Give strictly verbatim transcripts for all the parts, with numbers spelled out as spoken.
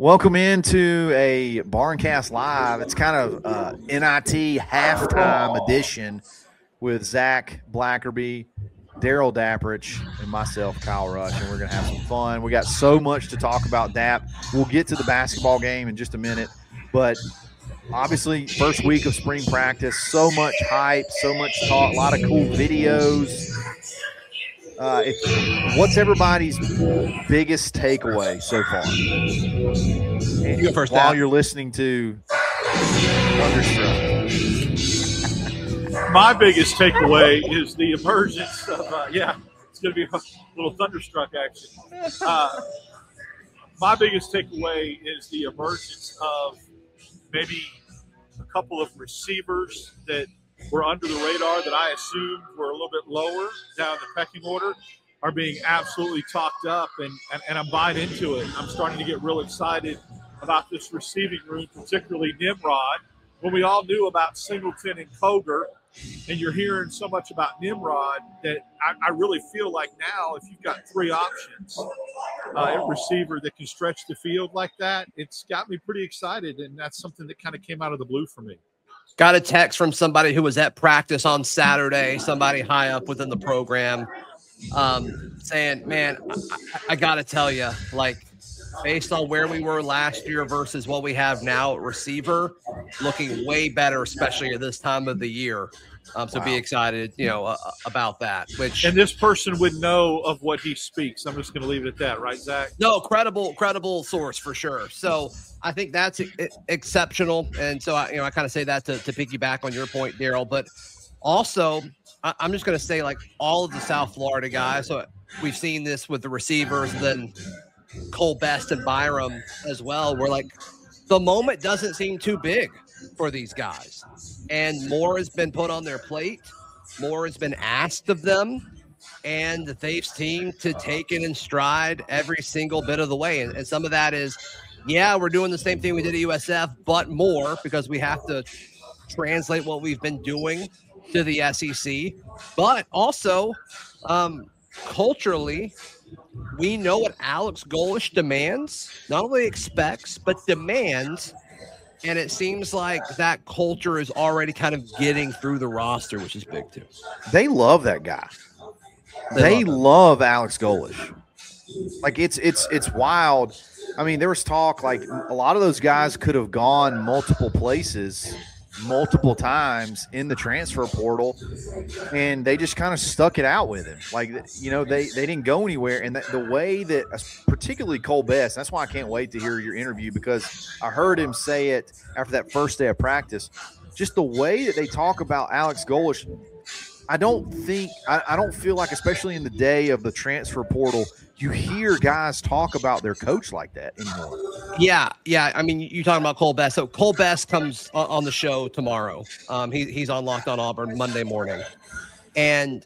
Welcome into a Barncast Live. It's kind of uh, N I T halftime edition with Zach Blackerby, Daryl Dapprich, and myself, Kyle Rush, and we're going to have some fun. We got so much to talk about, Dap. We'll get to the basketball game in just a minute, but obviously first week of spring practice, so much hype, so much talk, a lot of cool videos. Uh, if, what's everybody's biggest takeaway so far? You go first. While Dap. you're listening to Thunderstruck. My biggest takeaway is the emergence of, uh, yeah, it's going to be a little Thunderstruck action. Uh, my biggest takeaway is the emergence of maybe a couple of receivers that were under the radar that I assumed were a little bit lower down the pecking order are being absolutely talked up, and, and, and I'm buying into it. I'm starting to get real excited about this receiving room, particularly Nimrod. When we all knew about Singleton and Koger, and you're hearing so much about Nimrod, that I, I really feel like now if you've got three options, uh, a receiver that can stretch the field like that, it's got me pretty excited, and that's something that kind of came out of the blue for me. Got a text from somebody who was at practice on Saturday, somebody high up within the program, um, saying, man, I, I got to tell you, like, based on where we were last year versus what we have now at receiver, looking way better, especially at this time of the year. Um, so wow. Be excited, you know, uh, about that. Which and this person would know of what he speaks. I'm just going to leave it at that, right, Zach? No, credible, credible source for sure. So I think that's exceptional, and so I, you know, I kind of say that to, to piggyback on your point, Daryl. But also, I, I'm just going to say, like, all of the South Florida guys. So we've seen this with the receivers, and then Cole Best and Byram as well. Where like the moment doesn't seem too big for these guys, and more has been put on their plate, more has been asked of them, and they've seemed to take it in stride every single bit of the way. And, and some of that is, yeah, we're doing the same thing we did at U S F, but more, because we have to translate what we've been doing to the S E C. But also, um, culturally, we know what Alex Golesh demands, not only expects, but demands. And it seems like that culture is already kind of getting through the roster, which is big too. They love that guy. They, they love, love Alex Golesh. Like it's it's it's wild. I mean, there was talk like a lot of those guys could have gone multiple places, multiple times in the transfer portal, and they just kind of stuck it out with him. Like, you know, they, they didn't go anywhere. And the, the way that particularly Cole Best, that's why I can't wait to hear your interview, because I heard him say it after that first day of practice, just the way that they talk about Alex Golesh. I don't think I, I don't feel like, especially in the day of the transfer portal, you hear guys talk about their coach like that anymore. Yeah, yeah. I mean, you're talking about Cole Best. So Cole Best comes on the show tomorrow. Um, he, he's on Locked on Auburn Monday morning. And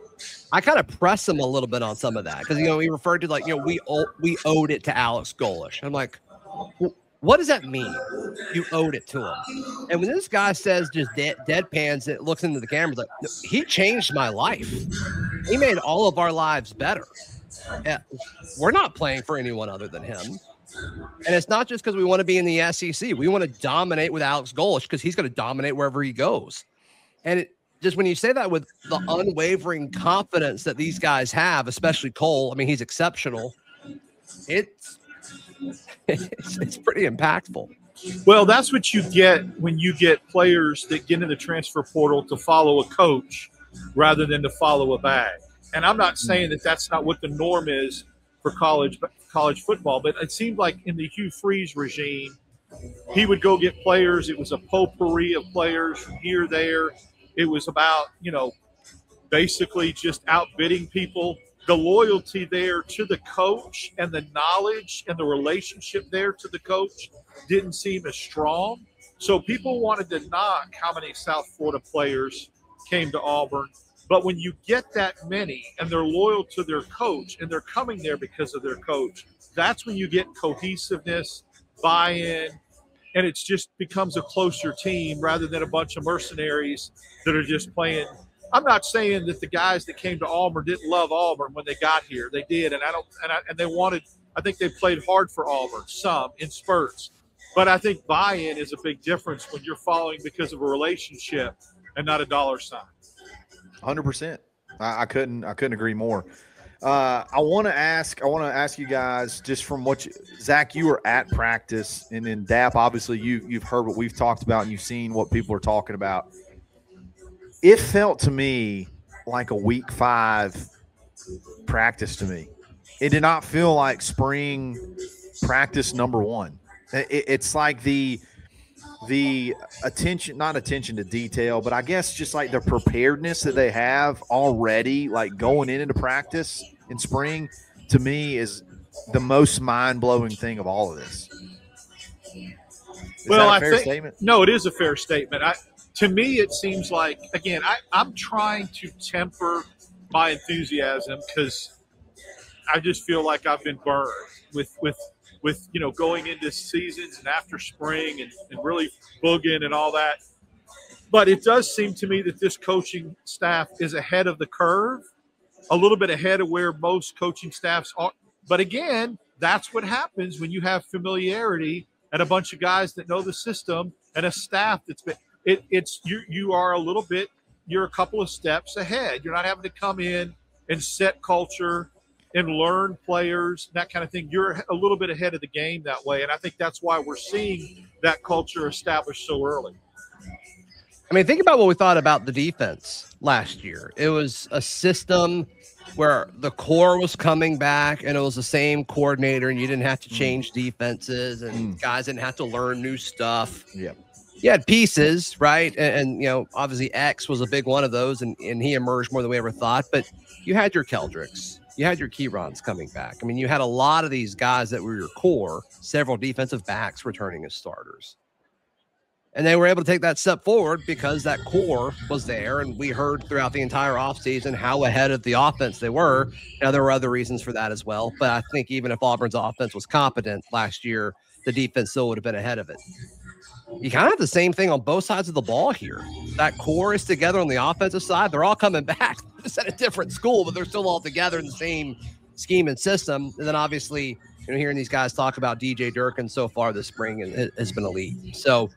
I kind of press him a little bit on some of that because, you know, he referred to, like, you know, we we owed it to Alex Golesh. I'm like, what does that mean? You owed it to him. And when this guy says just dead, deadpans, it looks into the camera, like, he changed my life. He made all of our lives better. Yeah, we're not playing for anyone other than him. And it's not just because we want to be in the S E C. We want to dominate with Alex Golesh because he's going to dominate wherever he goes. And it just, when you say that with the unwavering confidence that these guys have, especially Cole, I mean, he's exceptional. It's it's, it's pretty impactful. Well, that's what you get when you get players that get in the transfer portal to follow a coach rather than to follow a bag. And I'm not saying that that's not what the norm is for college college football, but it seemed like in the Hugh Freeze regime, he would go get players. It was a potpourri of players from here, there. It was about, you know, basically just outbidding people. The loyalty there to the coach and the knowledge and the relationship there to the coach didn't seem as strong. So people wanted to knock how many South Florida players came to Auburn. But when you get that many and they're loyal to their coach and they're coming there because of their coach, that's when you get cohesiveness, buy-in, and it just becomes a closer team rather than a bunch of mercenaries that are just playing. I'm not saying that the guys that came to Auburn didn't love Auburn when they got here. They did, and I don't, and, I, and they wanted I think they played hard for Auburn, some in spurts. But I think buy-in is a big difference when you're following because of a relationship and not a dollar sign. one hundred percent. I, I couldn't I couldn't agree more. Uh, I want to ask I want to ask you guys just from what you, Zach, you were at practice, and in D A P, obviously you you've heard what we've talked about and you've seen what people are talking about. It felt to me like a week five practice to me. It did not feel like spring practice number one. It, it's like the the attention, not attention to detail, but I guess just like the preparedness that they have already, like going into practice in spring, to me is the most mind-blowing thing of all of this. Is well, that a fair I think statement? No, it is a fair statement. I, to me, it seems like, again, I, I'm trying to temper my enthusiasm because I just feel like I've been burned with with. with, you know, going into seasons and after spring and, and really booging and all that. But it does seem to me that this coaching staff is ahead of the curve, a little bit ahead of where most coaching staffs are. But again, that's what happens when you have familiarity and a bunch of guys that know the system and a staff that's been it, it's you you are a little bit, you're a couple of steps ahead. You're not having to come in and set culture and learn players, that kind of thing. You're a little bit ahead of the game that way. And I think that's why we're seeing that culture established so early. I mean, think about what we thought about the defense last year. It was a system where the core was coming back and it was the same coordinator and you didn't have to change defenses and mm. guys didn't have to learn new stuff. Yeah. You had pieces, right? And, and, you know, obviously X was a big one of those and, and he emerged more than we ever thought. But you had your Keldricks. You had your Keyrons coming back. I mean, you had a lot of these guys that were your core, several defensive backs returning as starters. And they were able to take that step forward because that core was there. And we heard throughout the entire offseason how ahead of the offense they were. Now, there were other reasons for that as well. But I think even if Auburn's offense was competent last year, the defense still would have been ahead of it. You kind of have the same thing on both sides of the ball here. That core is together on the offensive side. They're all coming back. Just at a different school, but they're still all together in the same scheme and system. And then obviously, you know, hearing these guys talk about D J Durkin so far this spring has been elite. So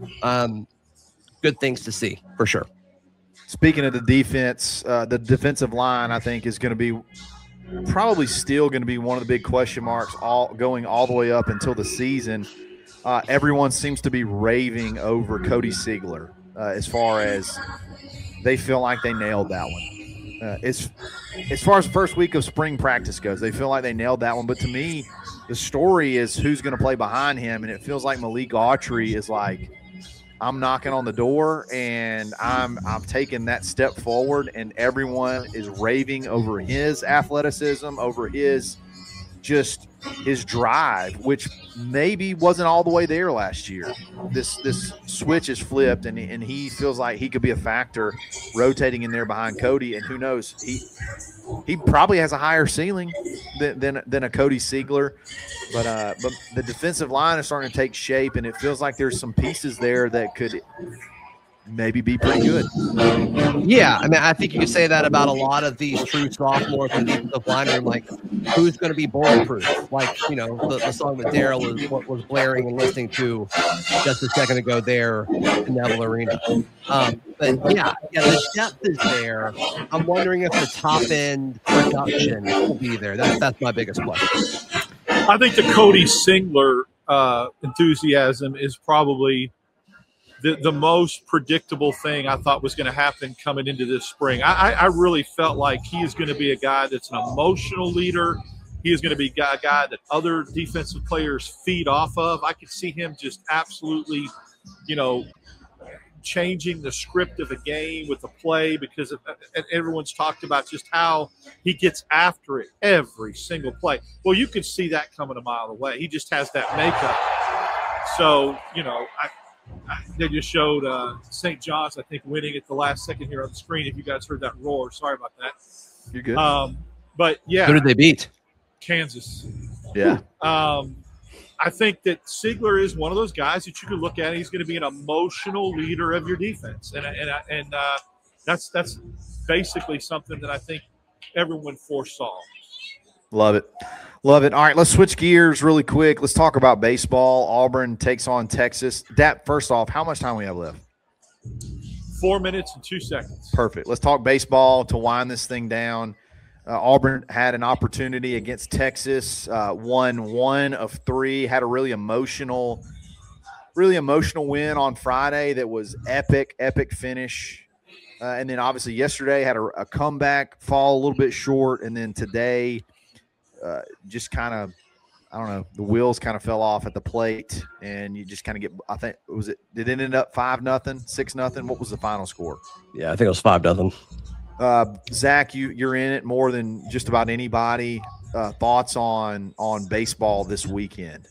um, good things to see for sure. Speaking of the defense, uh, the defensive line, I think, is going to be probably still going to be one of the big question marks all going all the way up until the season. Uh, everyone seems to be raving over Cody Sigler uh, as far as they feel like they nailed that one. Uh, as, as far as the first week of spring practice goes, they feel like they nailed that one. But to me, the story is who's going to play behind him, and it feels like Malik Autry is like, I'm knocking on the door, and I'm I'm taking that step forward, and everyone is raving over his athleticism, over his just his drive, which maybe wasn't all the way there last year. This this switch is flipped, and, and he feels like he could be a factor rotating in there behind Cody. And who knows, he he probably has a higher ceiling than than, than a Cody Sigler. But uh, but the defensive line is starting to take shape, and it feels like there's some pieces there that could maybe be pretty good. Yeah, I mean, I think you can say that about a lot of these true sophomores in the defensive line room. Like, who's going to be bulletproof? Like, you know, the, the song that Daryl was what was blaring and listening to just a second ago there in Neville Arena. Um, but yeah, yeah, the depth is there. I'm wondering if the top end production will be there. That's that's my biggest question. I think the Cody Sigler uh, enthusiasm is probably The, the most predictable thing I thought was going to happen coming into this spring. I, I, I really felt like he is going to be a guy that's an emotional leader. He is going to be a guy, a guy that other defensive players feed off of. I could see him just absolutely, you know, changing the script of a game with the play because of, everyone's talked about just how he gets after it every single play. Well, you could see that coming a mile away. He just has that makeup. So, you know, I – they just showed uh, Saint John's, I think, winning at the last second here on the screen. If you guys heard that roar, sorry about that. You're good. Um, but, yeah. Who did they beat? Kansas. Yeah. Um, I think that Sigler is one of those guys that you can look at. He's going to be an emotional leader of your defense. And, and, and uh, that's, that's basically something that I think everyone foresaw. Love it. Love it. All right, let's switch gears really quick. Let's talk about baseball. Auburn takes on Texas. Dap, first off, how much time we have left? Four minutes and two seconds. Perfect. Let's talk baseball to wind this thing down. Uh, Auburn had an opportunity against Texas, uh, won one of three, had a really emotional, really emotional win on Friday that was epic, epic finish. Uh, and then obviously yesterday had a, a comeback, fall a little bit short, and then today uh, just kind of, I don't know, the wheels kind of fell off at the plate, and you just kind of get, I think, was it, did it end up five nothing, six nothing? What was the final score? Yeah, I think it was five nothing. Uh, Zach, you, you're in it more than just about anybody. Uh, thoughts on on baseball this weekend?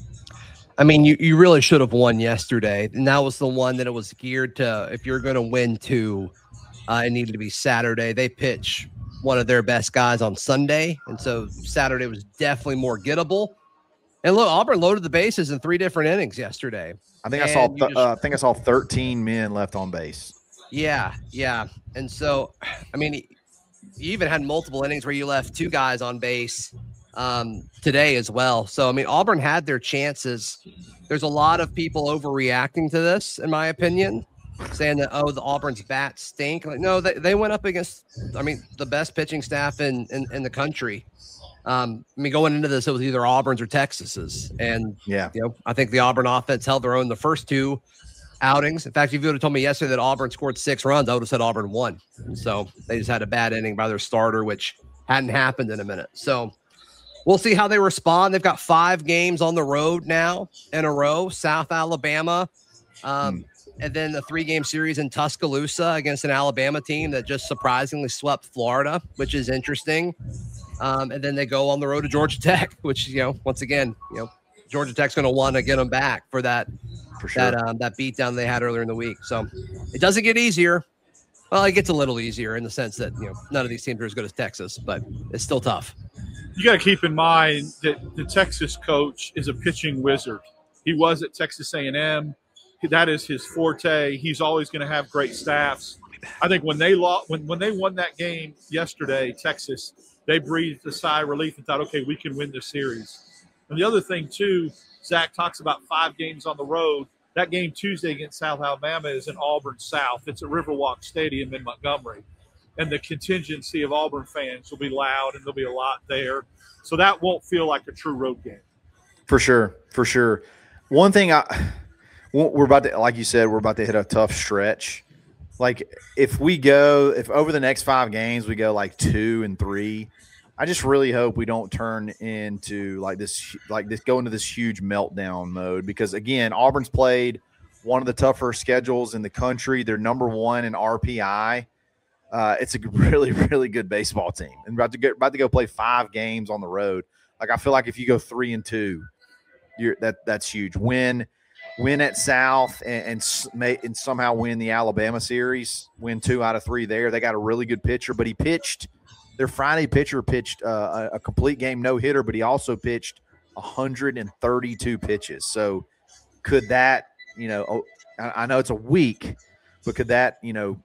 I mean, you, you really should have won yesterday, and that was the one that it was geared to. If you're going to win two, uh, it needed to be Saturday. They pitch one of their best guys on Sunday, and so Saturday was definitely more gettable. And look, Auburn loaded the bases in three different innings yesterday. I think and I saw. Th- just, uh, I think I saw thirteen men left on base. Yeah, yeah, and so, I mean, you even had multiple innings where you left two guys on base um, today as well. So, I mean, Auburn had their chances. There's a lot of people overreacting to this, in my opinion, saying that, oh, the Auburn's bats stink. Like, no, they, they went up against, I mean, the best pitching staff in in, in the country. Um, I mean, going into this, it was either Auburn's or Texas's. And, yeah, you know, I think the Auburn offense held their own the first two outings. In fact, if you would have told me yesterday that Auburn scored six runs, I would have said Auburn won. So they just had a bad inning by their starter, which hadn't happened in a minute. So we'll see how they respond. They've got five games on the road now in a row, South Alabama, um, mm. and then the three-game series in Tuscaloosa against an Alabama team that just surprisingly swept Florida, which is interesting. Um, and then they go on the road to Georgia Tech, which, you know, once again, you know, Georgia Tech's going to want to get them back for that, for sure. that, um, that beatdown they had earlier in the week. So it doesn't get easier. Well, it gets a little easier in the sense that, you know, none of these teams are as good as Texas, but it's still tough. You got to keep in mind that the Texas coach is a pitching wizard. He was at Texas A and M. That is his forte. He's always going to have great staffs. I think when they lost, when, when they won that game yesterday, Texas, they breathed a sigh of relief and thought, okay, we can win this series. And the other thing, too, Zach talks about five games on the road. That game Tuesday against South Alabama is in Auburn South. It's at Riverwalk Stadium in Montgomery. And the contingency of Auburn fans will be loud, and there'll be a lot there. So that won't feel like a true road game. For sure, for sure. One thing I we're about to, like you said, we're about to hit a tough stretch. Like if we go, if over the next five games we go like two and three, I just really hope we don't turn into like this, like this, go into this huge meltdown mode. Because again, Auburn's played one of the tougher schedules in the country. They're number one in R P I. Uh, it's a really, really good baseball team, and about to get about to go play five games on the road. Like I feel like if you go three and two, you're that that's huge. Win, win at South, and and, and somehow win the Alabama series. Win two out of three there. They got a really good pitcher, but he pitched. Their Friday pitcher pitched uh, a, a complete game no hitter, but he also pitched one hundred thirty-two pitches. So could that, you know, I, I know it's a week, but could that, you know,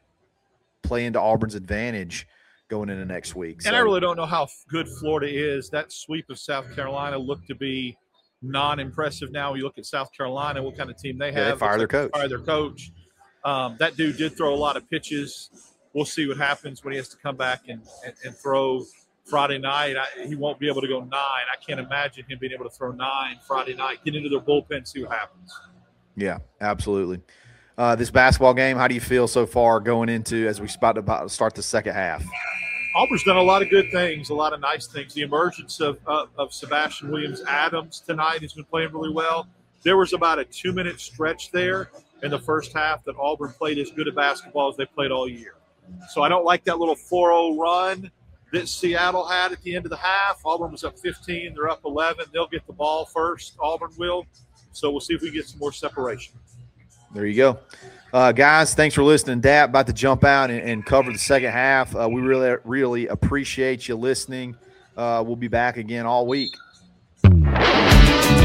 play into Auburn's advantage going into next week? So, and I really don't know how good Florida is. That sweep of South Carolina looked to be non-impressive. Now you look at South Carolina, what kind of team they have. Yeah, they fired their coach. Fire their coach. Um, that dude did throw a lot of pitches. We'll see what happens when he has to come back and, and, and throw Friday night. I, he won't be able to go nine. I can't imagine him being able to throw nine Friday night. Get into their bullpen, see what happens. Yeah, absolutely. Uh, this basketball game, how do you feel so far going into as we about to about start the second half? Auburn's done a lot of good things, a lot of nice things. The emergence of, uh, of Sebastian Williams-Adams tonight has been playing really well. There was about a two-minute stretch there in the first half that Auburn played as good a basketball as they played all year. So I don't like that little four oh run that Seattle had at the end of the half. Auburn was up fifteen. They're up eleven. They'll get the ball first. Auburn will. So we'll see if we get some more separation. There you go. Uh, guys, thanks for listening. Dap about to jump out and, and cover the second half. Uh, we really, really appreciate you listening. Uh, we'll be back again all week.